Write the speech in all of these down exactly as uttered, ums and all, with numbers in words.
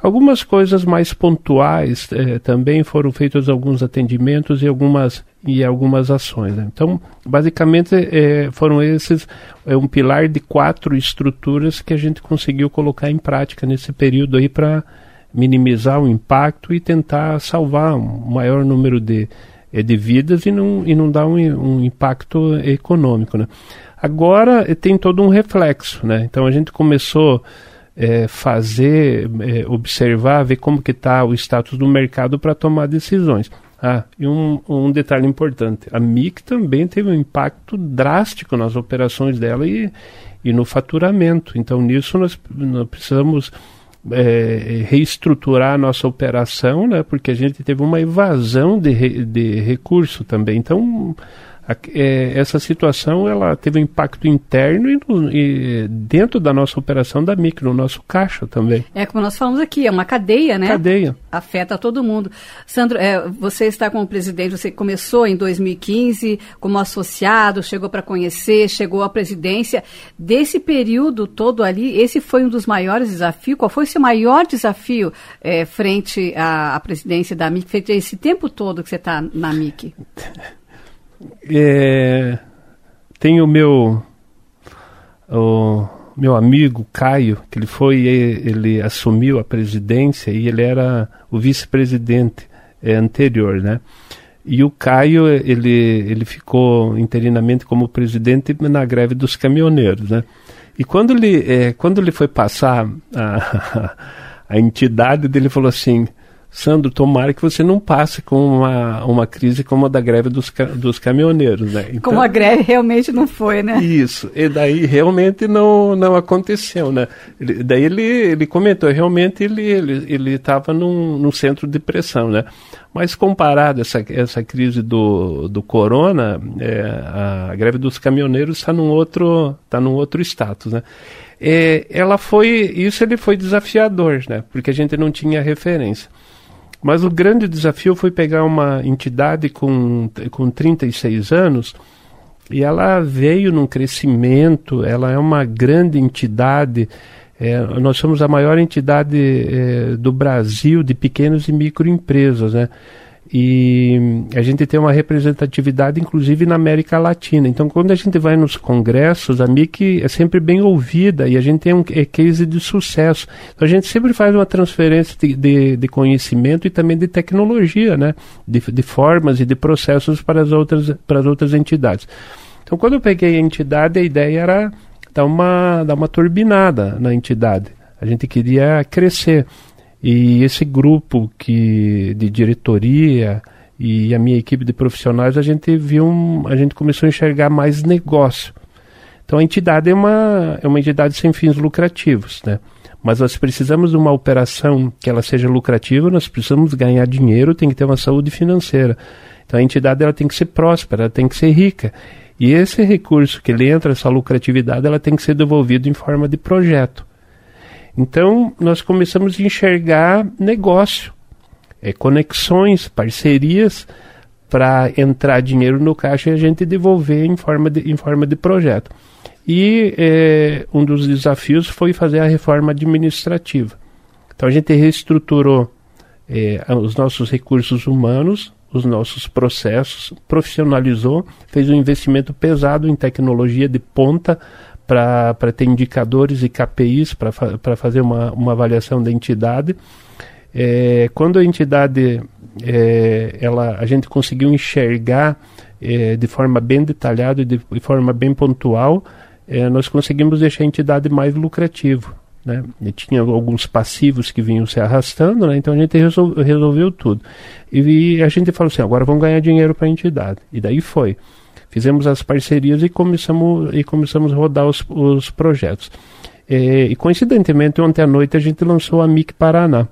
Algumas coisas mais pontuais eh, também foram feitos alguns atendimentos e algumas, e algumas ações, né? Então, basicamente, eh, foram esses, é um pilar de quatro estruturas que a gente conseguiu colocar em prática nesse período aí para minimizar o impacto e tentar salvar um maior número de, de vidas e não, e não dar um, um impacto econômico, né? Agora tem todo um reflexo, né? Então a gente começou é, fazer, é, observar, ver como que está o status do mercado para tomar decisões. Ah, e um, um detalhe importante, a M I C também teve um impacto drástico nas operações dela e, e no faturamento. Então nisso nós, nós precisamos É, reestruturar a nossa operação, né, porque a gente teve uma evasão de, re, de recurso também. Então, a, é, essa situação ela teve um impacto interno e, no, e dentro da nossa operação da M I C, no nosso caixa também. É como nós falamos aqui, é uma cadeia, né? Cadeia. Afeta todo mundo. Sandro, é, você está como presidente, você começou em dois mil e quinze como associado, chegou para conhecer, chegou à presidência. Desse período todo ali, esse foi um dos maiores desafios? Qual foi o seu maior desafio é, frente à, à presidência da M I C, frente a esse tempo todo que você está na M I C? É, tem o meu... O, meu amigo Caio, que ele foi, ele assumiu a presidência e ele era o vice-presidente é, anterior, né? E o Caio, ele, ele ficou interinamente como presidente na greve dos caminhoneiros, né? E quando ele, é, quando ele foi passar a, a entidade dele, falou assim: Sandro, tomara que você não passe com uma, uma crise como a da greve dos, dos caminhoneiros, né? Então, como a greve realmente não foi, né? Isso, e daí realmente não, não aconteceu, né? Ele, daí ele, ele comentou, realmente ele estava ele, ele num, num centro de pressão, né? Mas comparado a essa, essa crise do, do corona, é, a greve dos caminhoneiros está num outro, tá num outro status, né? É, ela foi, isso ele foi desafiador, né? Porque a gente não tinha referência. Mas o grande desafio foi pegar uma entidade com, com trinta e seis anos e ela veio num crescimento, ela é uma grande entidade, é, nós somos a maior entidade é, do Brasil de pequenas e microempresas, né? E a gente tem uma representatividade inclusive na América Latina. Então quando a gente vai nos congressos, a M I C é sempre bem ouvida e a gente tem um é case de sucesso. Então a gente sempre faz uma transferência de, de, de conhecimento e também de tecnologia, né? De, de formas e de processos para as outras, para as outras entidades. Então quando eu peguei a entidade, a ideia era dar uma, dar uma turbinada na entidade. A gente queria crescer. E esse grupo que, de diretoria e a minha equipe de profissionais, a gente viu um, a gente começou a enxergar mais negócio. Então a entidade é uma, é uma entidade sem fins lucrativos, né? Mas nós precisamos de uma operação que ela seja lucrativa, nós precisamos ganhar dinheiro, tem que ter uma saúde financeira. Então a entidade ela tem que ser próspera, ela tem que ser rica. E esse recurso que ele entra, essa lucratividade, ela tem que ser devolvido em forma de projeto. Então, nós começamos a enxergar negócio, é, conexões, parcerias para entrar dinheiro no caixa e a gente devolver em forma de, em forma de projeto. E é, um dos desafios foi fazer a reforma administrativa. Então, a gente reestruturou é, os nossos recursos humanos, os nossos processos, profissionalizou, fez um investimento pesado em tecnologia de ponta, para ter indicadores e K P Is para fa fazer uma, uma avaliação da entidade. É, quando a entidade, é, ela, a gente conseguiu enxergar é, de forma bem detalhada e de, de forma bem pontual, é, nós conseguimos deixar a entidade mais lucrativa, né? E tinha alguns passivos que vinham se arrastando, né? Então a gente resol resolveu tudo. E, e a gente falou assim, agora vamos ganhar dinheiro para a entidade. E daí foi. Fizemos as parcerias e começamos, e começamos a rodar os, os projetos. É, e coincidentemente, ontem à noite a gente lançou a M I C Paraná.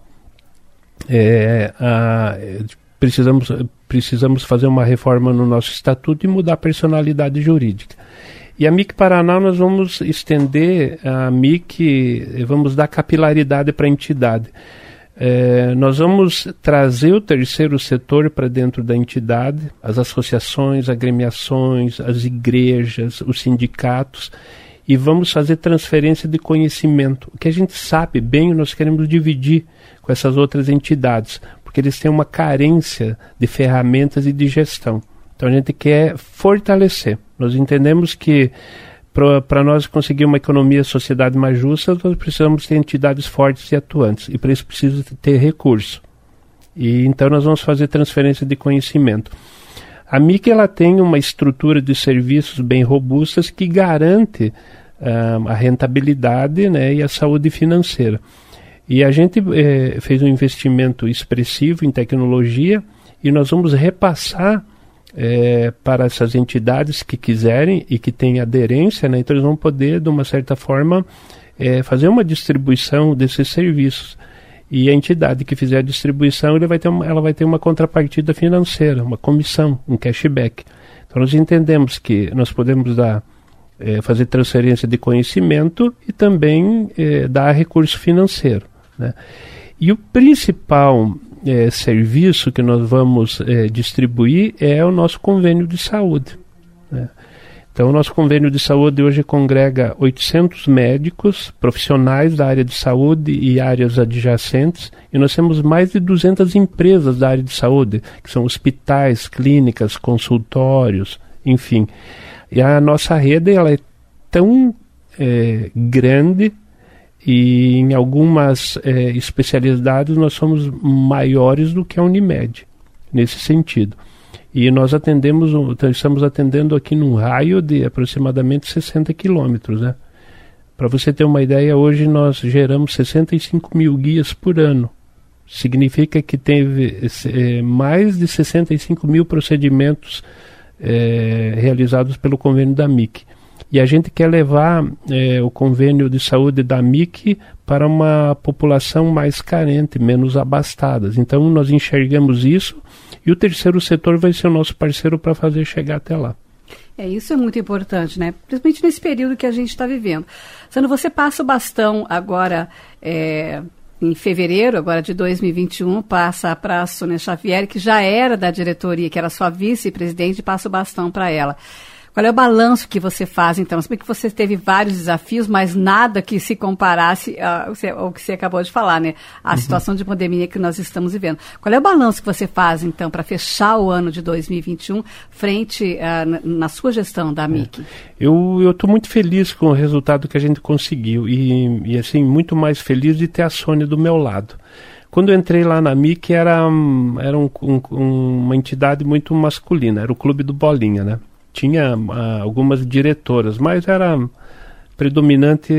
É, a, precisamos, precisamos fazer uma reforma no nosso estatuto e mudar a personalidade jurídica. E a M I C Paraná nós vamos estender a M I C, vamos dar capilaridade para a entidade. É, nós vamos trazer o terceiro setor para dentro da entidade, as associações, agremiações, as igrejas, os sindicatos, e vamos fazer transferência de conhecimento. O que a gente sabe bem, nós queremos dividir com essas outras entidades, porque eles têm uma carência de ferramentas e de gestão. Então a gente quer fortalecer. Nós entendemos que para nós conseguir uma economia e sociedade mais justa, nós precisamos ter entidades fortes e atuantes, e para isso precisa ter recurso. E então nós vamos fazer transferência de conhecimento. A M I C ela tem uma estrutura de serviços bem robustas que garante uh, a rentabilidade, né, e a saúde financeira. E a gente eh, fez um investimento expressivo em tecnologia e nós vamos repassar eh, para essas entidades que quiserem e que têm aderência, né, então eles vão poder, de uma certa forma, eh, fazer uma distribuição desses serviços. E a entidade que fizer a distribuição, ele vai ter uma, ela vai ter uma contrapartida financeira, uma comissão, um cashback. Então nós entendemos que nós podemos dar, eh, fazer transferência de conhecimento e também eh, dar recurso financeiro, né? E o principal eh, serviço que nós vamos eh, distribuir é o nosso convênio de saúde, né? Então o nosso convênio de saúde hoje congrega oitocentos médicos, profissionais da área de saúde e áreas adjacentes, e nós temos mais de duzentas empresas da área de saúde, que são hospitais, clínicas, consultórios, enfim. E a nossa rede ela é tão é, grande e em algumas é, especialidades nós somos maiores do que a Unimed, nesse sentido. E nós atendemos, estamos atendendo aqui num raio de aproximadamente sessenta quilômetros, né? Para você ter uma ideia, hoje nós geramos sessenta e cinco mil guias por ano. Significa que teve é, mais de sessenta e cinco mil procedimentos é, realizados pelo convênio da M I C. E a gente quer levar é, o convênio de saúde da M I C para uma população mais carente, menos abastada. Então nós enxergamos isso e o terceiro setor vai ser o nosso parceiro para fazer chegar até lá. É, isso é muito importante, né? Principalmente nesse período que a gente está vivendo. Sandro, você passa o bastão agora, é, em fevereiro, agora de dois mil e vinte e um, passa para a Sônia Xavier, que já era da diretoria, que era sua vice-presidente, e passa o bastão para ela. Qual é o balanço que você faz, então? Sabe que você teve vários desafios, mas nada que se comparasse ao que você acabou de falar, né? A uhum. situação de pandemia que nós estamos vivendo. Qual é o balanço que você faz, então, para fechar o ano de dois mil e vinte e um, frente uh, na, na sua gestão da M I C? É. Eu estou muito feliz com o resultado que a gente conseguiu e, e, assim, muito mais feliz de ter a Sônia do meu lado. Quando eu entrei lá na M I C, era, era um, um, uma entidade muito masculina, era o Clube do Bolinha, né? Tinha uh, algumas diretoras, mas era predominante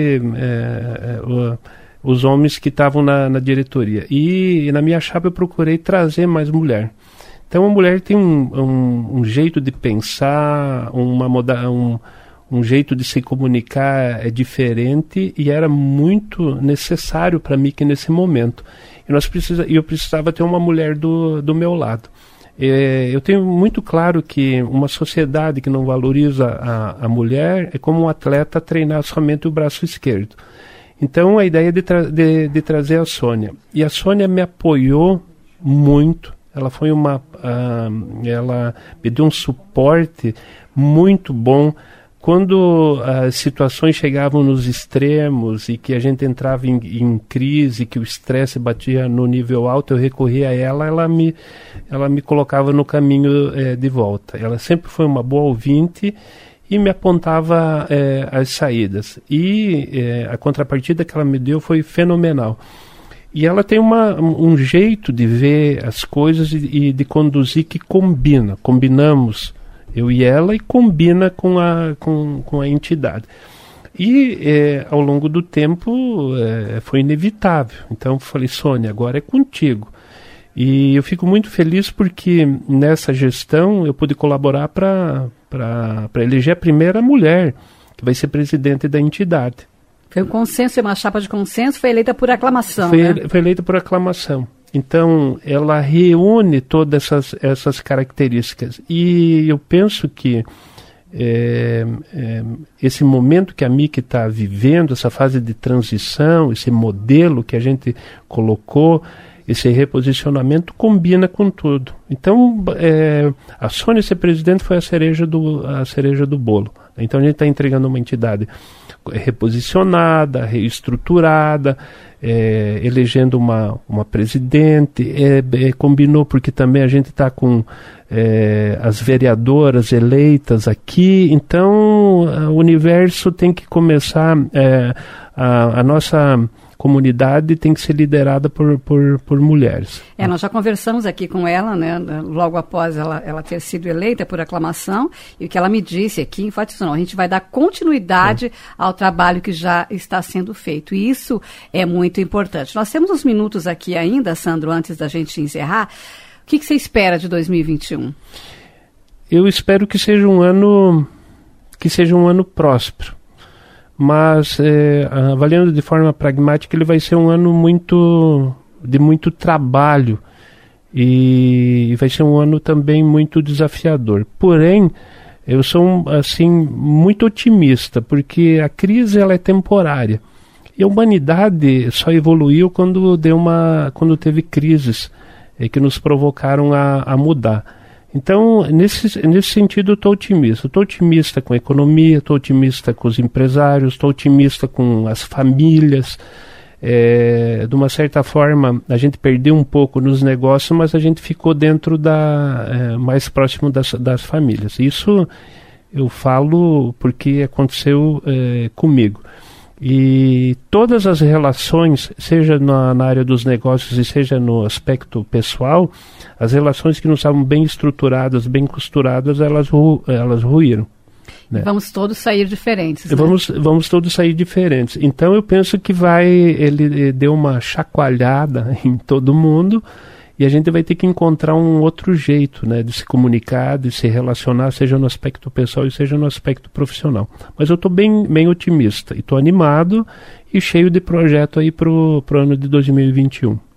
é, uh, os homens que estavam na, na diretoria. E, e na minha chapa eu procurei trazer mais mulher. Então a mulher tem um, um, um jeito de pensar, uma moda, um, um jeito de se comunicar é diferente e era muito necessário para mim que nesse momento. E nós precisa, eu precisava ter uma mulher do, do meu lado. É, eu tenho muito claro que uma sociedade que não valoriza a, a mulher é como um atleta treinar somente o braço esquerdo. Então a ideia de, tra- de, de trazer a Sônia. E a Sônia me apoiou muito. Ela foi uma, uh, ela me deu um suporte muito bom. Quando as situações chegavam nos extremos e que a gente entrava em, em crise, que o estresse batia no nível alto, eu recorria a ela, ela me, ela me colocava no caminho é, de volta. Ela sempre foi uma boa ouvinte e me apontava é, as saídas. E é, a contrapartida que ela me deu foi fenomenal. E ela tem uma, um jeito de ver as coisas e, e de conduzir que combina. Combinamos, eu e ela, e combina com a, com, com a entidade. E é, ao longo do tempo é, foi inevitável. Então eu falei, Sônia, agora é contigo. E eu fico muito feliz porque nessa gestão eu pude colaborar para eleger a primeira mulher que vai ser presidente da entidade. Foi um consenso, uma chapa de consenso, foi eleita por aclamação, foi, né? Foi eleita por aclamação. Então, ela reúne todas essas, essas características. E eu penso que é, é, esse momento que a M I C está vivendo, essa fase de transição, esse modelo que a gente colocou, esse reposicionamento, combina com tudo. Então, é, a Sônia ser presidente foi a cereja do, a cereja do bolo. Então a gente está entregando uma entidade reposicionada, reestruturada, é, elegendo uma, uma presidente, é, é, combinou porque também a gente está com é, as vereadoras eleitas aqui, então o universo tem que começar, é, a, a nossa comunidade tem que ser liderada por, por, por mulheres. É, nós já conversamos aqui com ela, né, logo após ela, ela ter sido eleita por aclamação, e o que ela me disse aqui, enfatizou, não, a gente vai dar continuidade é. ao trabalho que já está sendo feito, e isso é muito importante. Nós temos uns minutos aqui ainda, Sandro, antes da gente encerrar. O que, que você espera de dois mil e vinte e um? Eu espero que seja um ano, que seja um ano próspero. Mas, é, avaliando de forma pragmática, ele vai ser um ano muito, de muito trabalho e vai ser um ano também muito desafiador. Porém, eu sou assim, muito otimista, porque a crise ela é temporária. E a humanidade só evoluiu quando, deu uma, quando teve crises é, que nos provocaram a, a mudar. Então, nesse, nesse sentido, eu estou otimista. Estou otimista com a economia, estou otimista com os empresários, estou otimista com as famílias. É, de uma certa forma, a gente perdeu um pouco nos negócios, mas a gente ficou dentro da, é, mais próximo das, das famílias. Isso eu falo porque aconteceu é, comigo. E todas as relações, seja na, na área dos negócios e seja no aspecto pessoal, as relações que não estavam bem estruturadas, bem costuradas, elas, ru, elas ruíram. Né? Vamos todos sair diferentes. Né? Vamos, vamos todos sair diferentes. Então eu penso que vai, ele, ele deu uma chacoalhada em todo mundo e a gente vai ter que encontrar um outro jeito, né, de se comunicar, de se relacionar, seja no aspecto pessoal e seja no aspecto profissional. Mas eu estou bem, bem otimista e estou animado e cheio de projeto aí para o ano de dois mil e vinte e um.